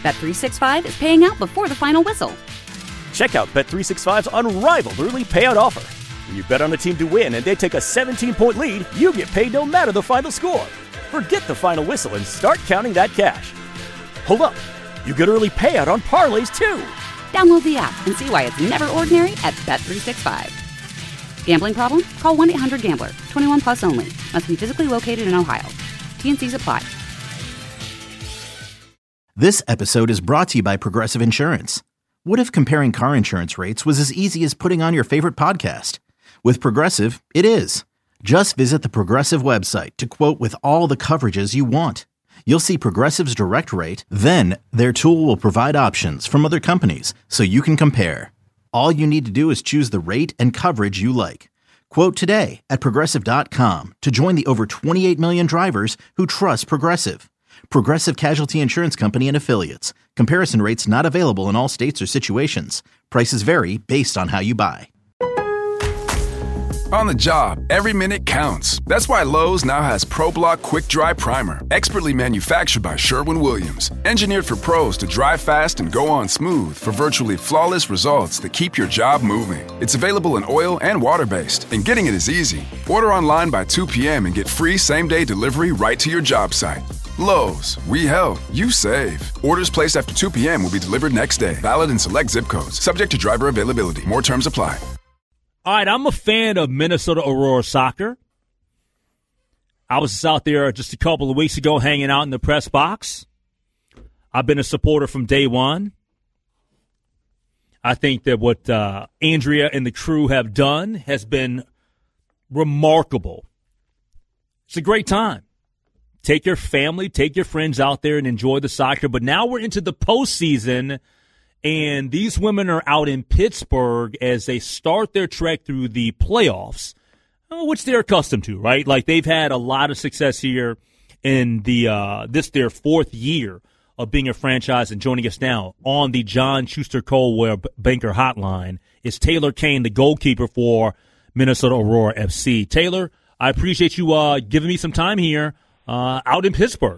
Bet365 is paying out before the final whistle. Check out Bet365's unrivaled early payout offer. When you bet on a team to win and they take a 17-point lead, you get paid no matter the final score. Forget the final whistle and start counting that cash. Hold up. You get early payout on parlays, too. Download the app and see why it's never ordinary at Bet365. Gambling problem? Call 1-800-GAMBLER. 21 plus only. Must be physically located in Ohio. T&Cs apply. This episode is brought to you by Progressive Insurance. What if comparing car insurance rates was as easy as putting on your favorite podcast? With Progressive, it is. Just visit the Progressive website to quote with all the coverages you want. You'll see Progressive's direct rate, then their tool will provide options from other companies so you can compare. All you need to do is choose the rate and coverage you like. Quote today at Progressive.com to join the over 28 million drivers who trust Progressive. Progressive Casualty Insurance Company and Affiliates. Comparison rates not available in all states or situations. Prices vary based on how you buy. On the job, every minute counts. That's why Lowe's now has ProBlock Quick Dry Primer, expertly manufactured by Sherwin-Williams. Engineered for pros to dry fast and go on smooth for virtually flawless results that keep your job moving. It's available in oil and water-based, and getting it is easy. Order online by 2 p.m. and get free same-day delivery right to your job site. Lowe's, we help, you save. Orders placed after 2 p.m. will be delivered next day. Valid in select zip codes. Subject to driver availability. More terms apply. All right, I'm a fan of Minnesota Aurora soccer. I was out there just a couple of weeks ago hanging out in the press box. I've been a supporter from day one. I think that what Andrea and the crew have done has been remarkable. It's a great time. Take your family, take your friends out there and enjoy the soccer. But now we're into the postseason, and these women are out in Pittsburgh as they start their trek through the playoffs, which they're accustomed to, right? Like they've had a lot of success here in their fourth year of being a franchise. And joining us now on the John Schuster Coldwell Banker Hotline is Taylor Kane, the goalkeeper for Minnesota Aurora FC. Taylor, I appreciate you giving me some time here out in Pittsburgh.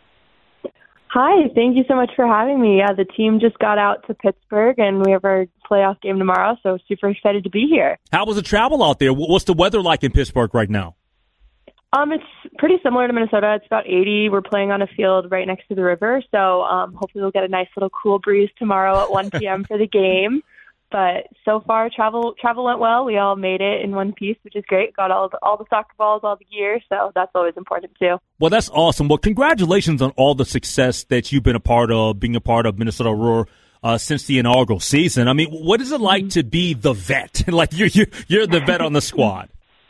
Hi, thank you so much for having me. Yeah, the team just got out to Pittsburgh, and we have our playoff game tomorrow, so super excited to be here. How was the travel out there? What's the weather like in Pittsburgh right now? It's pretty similar to Minnesota. It's about 80. We're playing on a field right next to the river, so hopefully we'll get a nice little cool breeze tomorrow at 1 p.m. for the game. But so far, travel went well. We all made it in one piece, which is great. Got all the soccer balls, all the gear, so that's always important too. Well, that's awesome. Well, congratulations on all the success that you've been a part of, being a part of Minnesota Aurora since the inaugural season. I mean, what is it like to be the vet? Like you're the vet on the squad.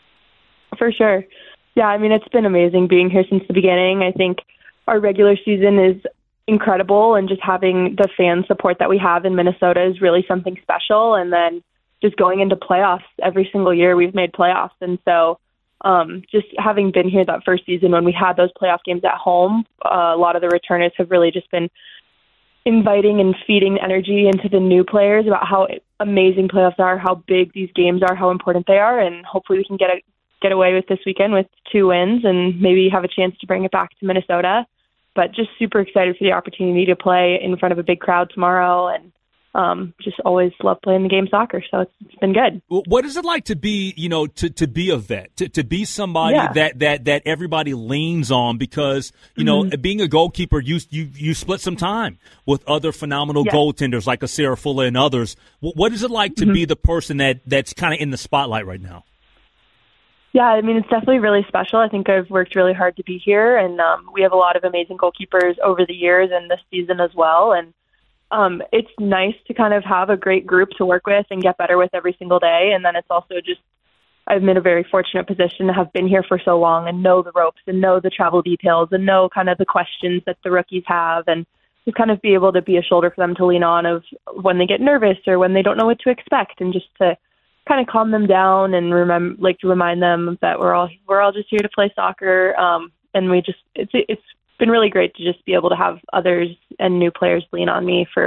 For sure. Yeah, I mean, it's been amazing being here since the beginning. I think our regular season is incredible, and just having the fan support that we have in Minnesota is really something special. And then just going into playoffs every single year, we've made playoffs. And so just having been here that first season when we had those playoff games at home, a lot of the returners have really just been inviting and feeding energy into the new players about how amazing playoffs are, how big these games are, how important they are. And hopefully we can get away with this weekend with 2 wins and maybe have a chance to bring it back to Minnesota. But just super excited for the opportunity to play in front of a big crowd tomorrow, and just always love playing the game soccer. So it's been good. What is it like to be, to be a vet, to be somebody that everybody leans on? Because being a goalkeeper, you split some time with other phenomenal goaltenders like a Sarah Fuller and others. What is it like to be the person that's kind of in the spotlight right now? Yeah, I mean, it's definitely really special. I think I've worked really hard to be here, and we have a lot of amazing goalkeepers over the years and this season as well. And it's nice to kind of have a great group to work with and get better with every single day. And then it's also just, I'm in a very fortunate position to have been here for so long and know the ropes and know the travel details and know kind of the questions that the rookies have, and to kind of be able to be a shoulder for them to lean on of when they get nervous or when they don't know what to expect, and just to kind of calm them down and remind them that we're all just here to play soccer. And it's been really great to just be able to have others and new players lean on me for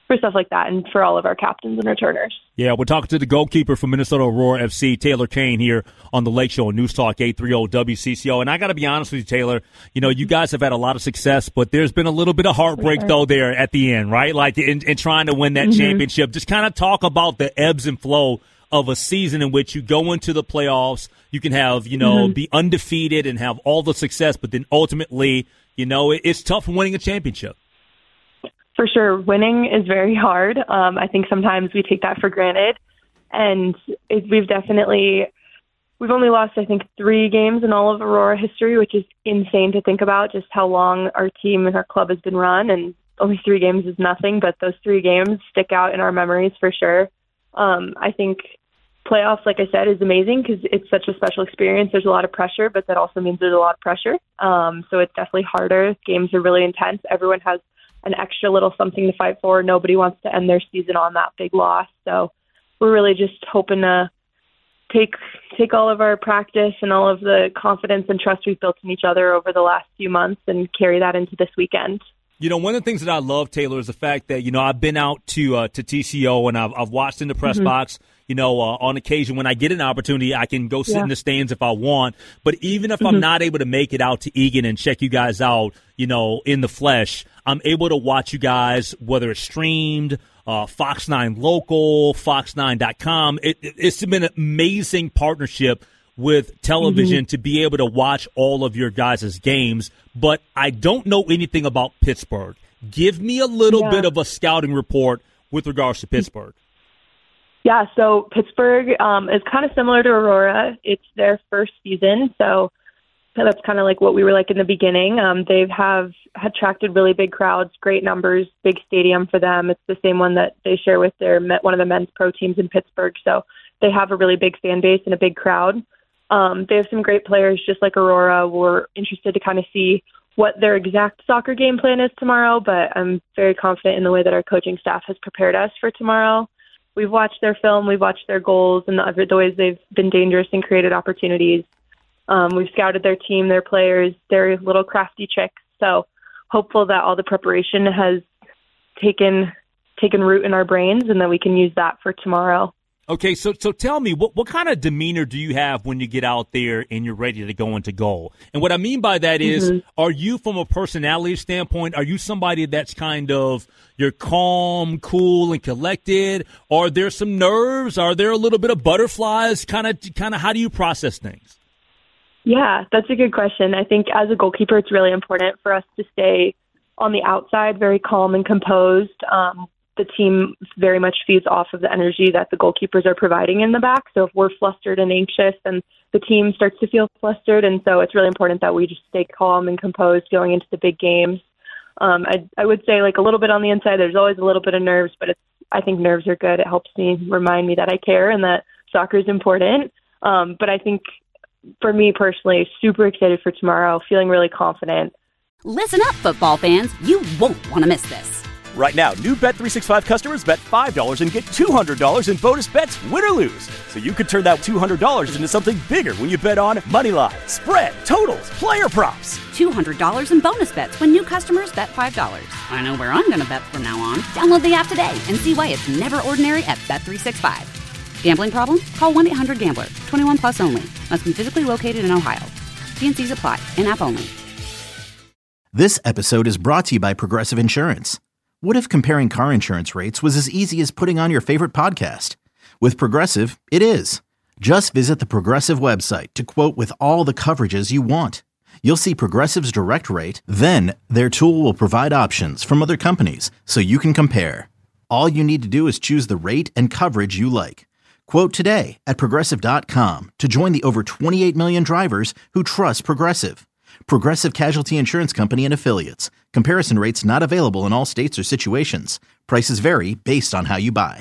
stuff like that and for all of our captains and returners. Yeah, we're talking to the goalkeeper for Minnesota Aurora FC, Taylor Kane, here on the Lake Show on News Talk 830 WCCO. And I got to be honest with you, Taylor, you guys have had a lot of success, but there's been a little bit of heartbreak, though, there at the end, right? Like in trying to win that championship. Just kind of talk about the ebbs and flow of a season in which you go into the playoffs. You can have, be undefeated and have all the success, but then ultimately, it's tough winning a championship. For sure. Winning is very hard. I think sometimes we take that for granted. And we've only lost, I think, 3 games in all of Aurora history, which is insane to think about, just how long our team and our club has been run. And only 3 games is nothing, but those 3 games stick out in our memories for sure. I think playoffs, like I said, is amazing because it's such a special experience. There's a lot of pressure, but that also means there's a lot of pressure. So it's definitely harder. Games are really intense. Everyone has an extra little something to fight for. Nobody wants to end their season on that big loss. So we're really just hoping to take all of our practice and all of the confidence and trust we've built in each other over the last few months and carry that into this weekend. One of the things that I love, Taylor, is the fact that, I've been out to TCO and I've watched in the press box. On occasion when I get an opportunity, I can go sit in the stands if I want. But even if I'm not able to make it out to Eagan and check you guys out, in the flesh, I'm able to watch you guys, whether it's streamed, Fox 9 Local, Fox9.com. It's been an amazing partnership with television to be able to watch all of your guys' games. But I don't know anything about Pittsburgh. Give me a little bit of a scouting report with regards to Pittsburgh. Yeah, so Pittsburgh is kind of similar to Aurora. It's their first season, so that's kind of like what we were like in the beginning. They have attracted really big crowds, great numbers, big stadium for them. It's the same one that they share with one of the men's pro teams in Pittsburgh, so they have a really big fan base and a big crowd. They have some great players, just like Aurora. We're interested to kind of see what their exact soccer game plan is tomorrow, but I'm very confident in the way that our coaching staff has prepared us for tomorrow. We've watched their film, we've watched their goals, and the ways they've been dangerous and created opportunities. We've scouted their team, their players, their little crafty tricks. So hopeful that all the preparation has taken root in our brains and that we can use that for tomorrow. Okay, so tell me, what kind of demeanor do you have when you get out there and you're ready to go into goal? And what I mean by that is, are you, from a personality standpoint, are you somebody that's kind of, you're calm, cool, and collected? Are there some nerves? Are there a little bit of butterflies? Kind of, how do you process things? Yeah, that's a good question. I think as a goalkeeper, it's really important for us to stay on the outside, very calm and composed. The team very much feeds off of the energy that the goalkeepers are providing in the back. So if we're flustered and anxious, then the team starts to feel flustered. And so it's really important that we just stay calm and composed going into the big games. I would say like a little bit on the inside, there's always a little bit of nerves, but I think nerves are good. It helps me remind me that I care and that soccer is important. But I think for me personally, super excited for tomorrow, feeling really confident. Listen up, football fans. You won't want to miss this. Right now, new Bet365 customers bet $5 and get $200 in bonus bets, win or lose. So you could turn that $200 into something bigger when you bet on moneyline, spread, totals, player props. $200 in bonus bets when new customers bet $5. I know where I'm going to bet from now on. Download the app today and see why it's never ordinary at Bet365. Gambling problem? Call 1-800-GAMBLER. 21 plus only. Must be physically located in Ohio. T&Cs apply. In-app only. This episode is brought to you by Progressive Insurance. What if comparing car insurance rates was as easy as putting on your favorite podcast? With Progressive, it is. Just visit the Progressive website to quote with all the coverages you want. You'll see Progressive's direct rate, then their tool will provide options from other companies so you can compare. All you need to do is choose the rate and coverage you like. Quote today at Progressive.com to join the over 28 million drivers who trust Progressive. Progressive Casualty Insurance Company and Affiliates. Comparison rates not available in all states or situations. Prices vary based on how you buy.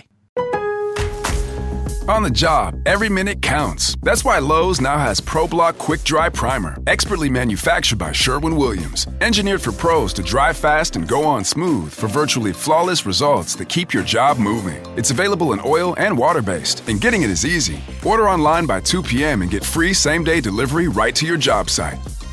On the job, every minute counts. That's why Lowe's now has ProBlock Quick Dry Primer, expertly manufactured by Sherwin-Williams. Engineered for pros to dry fast and go on smooth for virtually flawless results that keep your job moving. It's available in oil and water-based, and getting it is easy. Order online by 2 p.m. and get free same-day delivery right to your job site.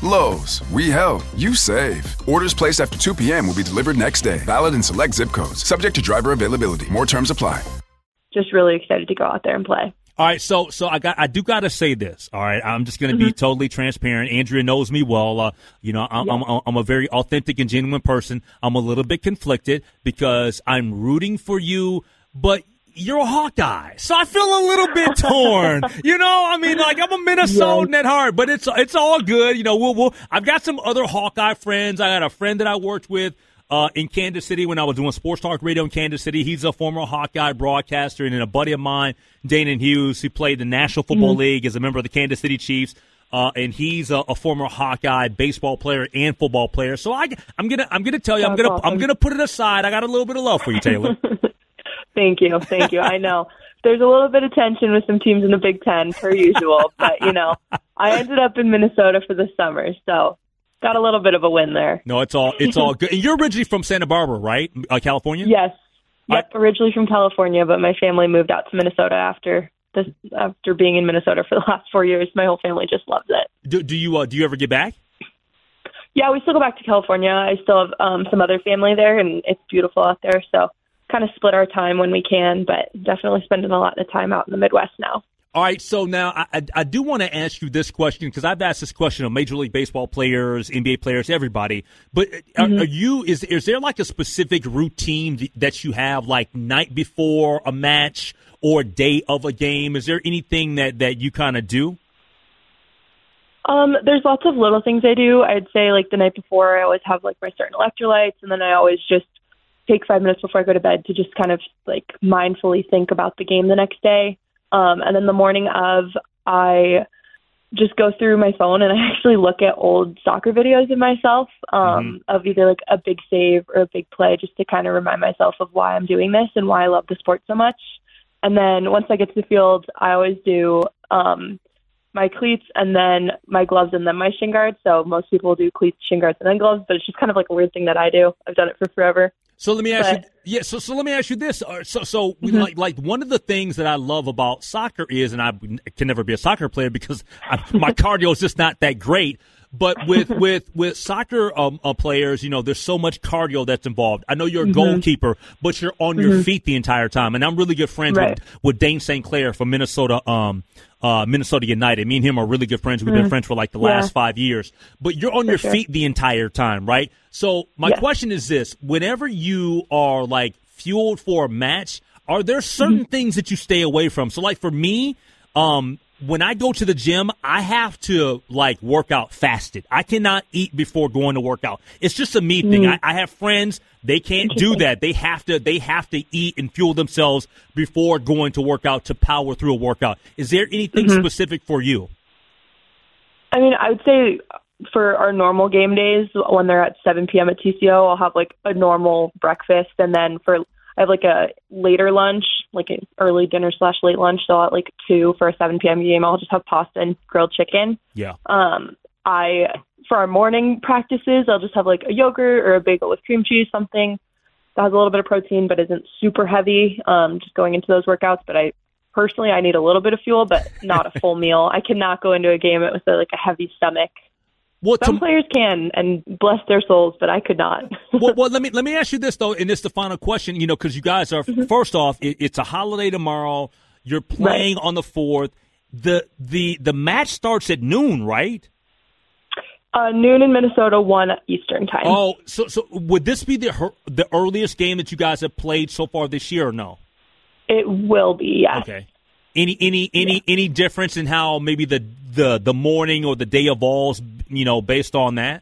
Lowe's, we help, you save. Orders placed after 2 p.m. will be delivered next day. Valid in select zip codes. Subject to driver availability. More terms apply. Just really excited to go out there and play. All right, so I do got to say this. All right, I'm just going to be totally transparent. Andrea knows me well. I'm a very authentic and genuine person. I'm a little bit conflicted because I'm rooting for you, but you're a Hawkeye, so I feel a little bit torn. I'm a Minnesotan at heart, but it's all good. I've got some other Hawkeye friends. I got a friend that I worked with in Kansas City when I was doing sports talk radio in Kansas City. He's a former Hawkeye broadcaster, and then a buddy of mine, Danon Hughes, who played the National Football League as a member of the Kansas City Chiefs. And he's a former Hawkeye baseball player and football player. So I'm gonna tell you, I'm gonna put it aside. I got a little bit of love for you, Taylor. Thank you. I know there's a little bit of tension with some teams in the Big Ten, per usual, but I ended up in Minnesota for the summer, so got a little bit of a win there. No, it's all good. And you're originally from Santa Barbara, right? California? Yes. Yep, originally from California, but my family moved out to Minnesota after being in Minnesota for the last 4 years. My whole family just loves it. Do you ever get back? Yeah, we still go back to California. I still have some other family there, and it's beautiful out there, so kind of split our time when we can, but definitely spending a lot of time out in the Midwest now. All right, so now I do want to ask you this question because I've asked this question of Major League Baseball players, NBA players, everybody. But is there like a specific routine that you have, like night before a match or day of a game? Is there anything that you kind of do? There's lots of little things I do. I'd say like the night before, I always have like my certain electrolytes, and then I always just take 5 minutes before I go to bed to just kind of like mindfully think about the game the next day. And then the morning of, I just go through my phone and I actually look at old soccer videos of myself of either like a big save or a big play, just to kind of remind myself of why I'm doing this and why I love the sport so much. And then once I get to the field, I always do my cleats and then my gloves and then my shin guards. So most people do cleats, shin guards, and then gloves, but it's just kind of like a weird thing that I do. I've done it for forever. So let me ask you. Yeah. So let me ask you this. So like one of the things that I love about soccer is, and I can never be a soccer player because my cardio is just not that great. But with soccer players, there's so much cardio that's involved. I know you're a goalkeeper, but you're on your feet the entire time. And I'm really good friends with Dane St. Clair from Minnesota United. Me and him are really good friends. We've been friends for like the last 5 years. But you're on your feet the entire time, right? So my question is this. Whenever you are like fueled for a match, are there certain things that you stay away from? So like for me, when I go to the gym, I have to like work out fasted. I cannot eat before going to work out. It's just a me thing. I have friends, they can't do that. They have to eat and fuel themselves before going to work out to power through a workout. Is there anything specific for you? I mean, I would say for our normal game days, when they're at 7 p.m. at TCO, I'll have like a normal breakfast, and then I have like a later lunch, like an early dinner / late lunch. So at like 2 for a 7 p.m. game, I'll just have pasta and grilled chicken. Yeah. For our morning practices, I'll just have like a yogurt or a bagel with cream cheese, something that has a little bit of protein but isn't super heavy. Just going into those workouts. But I need a little bit of fuel, but not a full meal. I cannot go into a game with like a heavy stomach. Some players can, and bless their souls, but I could not. well, let me ask you this though, and it's the final question. Because you guys are first off, it's a holiday tomorrow. You're playing on the 4th. The match starts at noon, right? Noon in Minnesota, 1 Eastern time. Oh, so would this be the earliest game that you guys have played so far this year, or no? It will be, yes. Okay. Any difference in how maybe the morning or the day evolves, based on that?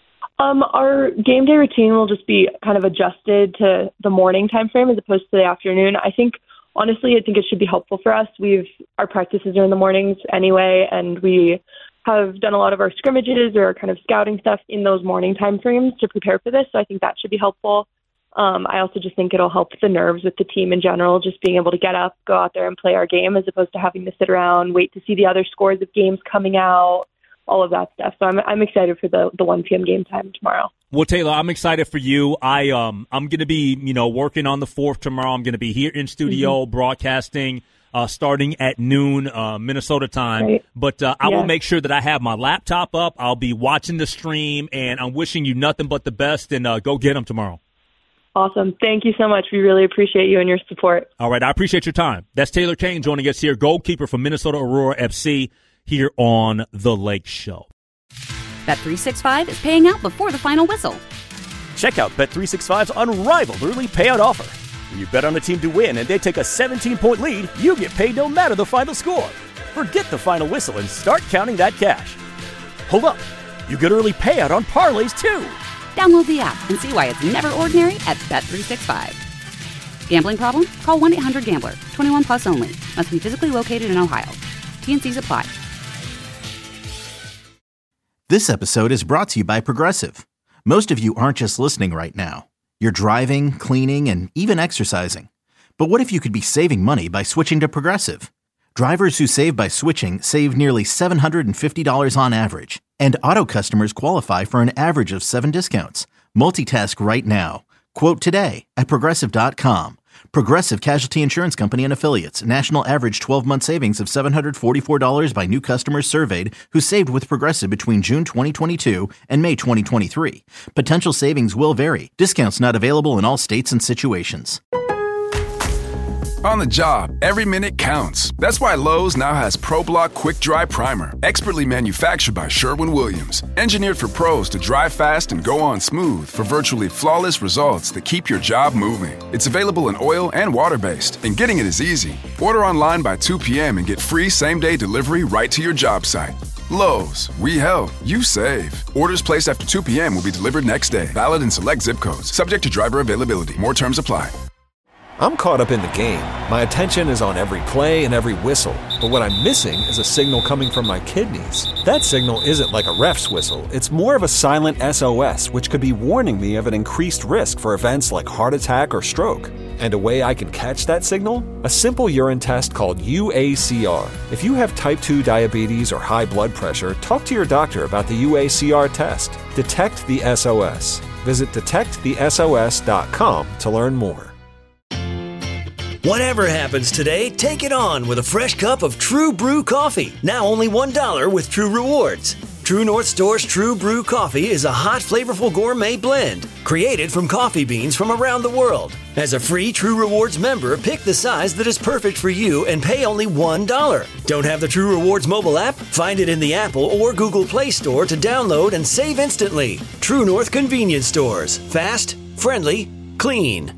Our game day routine will just be kind of adjusted to the morning time frame as opposed to the afternoon. Honestly, I think it should be helpful for us. Our practices are in the mornings anyway, and we have done a lot of our scrimmages or our kind of scouting stuff in those morning time frames to prepare for this. So I think that should be helpful. I also just think it'll help the nerves with the team in general, just being able to get up, go out there and play our game as opposed to having to sit around, wait to see the other scores of games coming out, all of that stuff. So I'm excited for the 1 p.m. game time tomorrow. Well, Taylor, I'm excited for you. I'm going to be, working on the 4th tomorrow. I'm going to be here in studio broadcasting starting at noon Minnesota time. Right. But I will make sure that I have my laptop up. I'll be watching the stream, and I'm wishing you nothing but the best, and go get them tomorrow. Awesome. Thank you so much. We really appreciate you and your support. All right. I appreciate your time. That's Taylor Kane joining us here, goalkeeper from Minnesota Aurora FC, here on The Lake Show. Bet365 is paying out before the final whistle. Check out Bet365's unrivaled early payout offer. When you bet on a team to win and they take a 17-point lead, you get paid no matter the final score. Forget the final whistle and start counting that cash. Hold up. You get early payout on parlays, too. Download the app and see why it's never ordinary at Bet365. Gambling problem? Call 1-800-GAMBLER. 21 plus only. Must be physically located in Ohio. T&Cs apply. This episode is brought to you by Progressive. Most of you aren't just listening right now. You're driving, cleaning, and even exercising. But what if you could be saving money by switching to Progressive? Drivers who save by switching save nearly $750 on average. And auto customers qualify for an average of 7 discounts. Multitask right now. Quote today at Progressive.com. Progressive Casualty Insurance Company and Affiliates. National average 12-month savings of $744 by new customers surveyed who saved with Progressive between June 2022 and May 2023. Potential savings will vary. Discounts not available in all states and situations. On the job, every minute counts. That's why Lowe's now has ProBlock Quick Dry Primer, expertly manufactured by Sherwin-Williams. Engineered for pros to dry fast and go on smooth for virtually flawless results that keep your job moving. It's available in oil and water-based, and getting it is easy. Order online by 2 p.m. and get free same-day delivery right to your job site. Lowe's, we help, you save. Orders placed after 2 p.m. will be delivered next day. Valid in select zip codes. Subject to driver availability. More terms apply. I'm caught up in the game. My attention is on every play and every whistle. But what I'm missing is a signal coming from my kidneys. That signal isn't like a ref's whistle. It's more of a silent SOS, which could be warning me of an increased risk for events like heart attack or stroke. And a way I can catch that signal? A simple urine test called UACR. If you have type 2 diabetes or high blood pressure, talk to your doctor about the UACR test. Detect the SOS. Visit detectthesos.com to learn more. Whatever happens today, take it on with a fresh cup of True Brew coffee. Now only $1 with True Rewards. True North Store's True Brew coffee is a hot, flavorful gourmet blend created from coffee beans from around the world. As a free True Rewards member, pick the size that is perfect for you and pay only $1. Don't have the True Rewards mobile app? Find it in the Apple or Google Play Store to download and save instantly. True North Convenience Stores. Fast, friendly, clean.